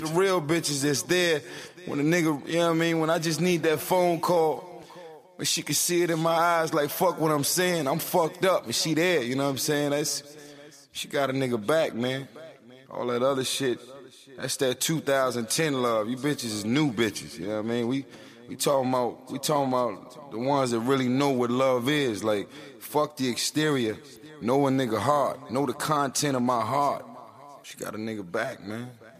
The real bitches that's there when a nigga, you know what I mean, when I just need that phone call, when she can see it in my eyes like, fuck what I'm saying, I'm fucked up, and she there, you know what I'm saying? She got a nigga back, man. All that other shit, that's that 2010 love. You bitches is new bitches, you know what I mean? We talking about the ones that really know what love is. Like, fuck the exterior, know a nigga heart, know the content of my heart. She got a nigga back, man.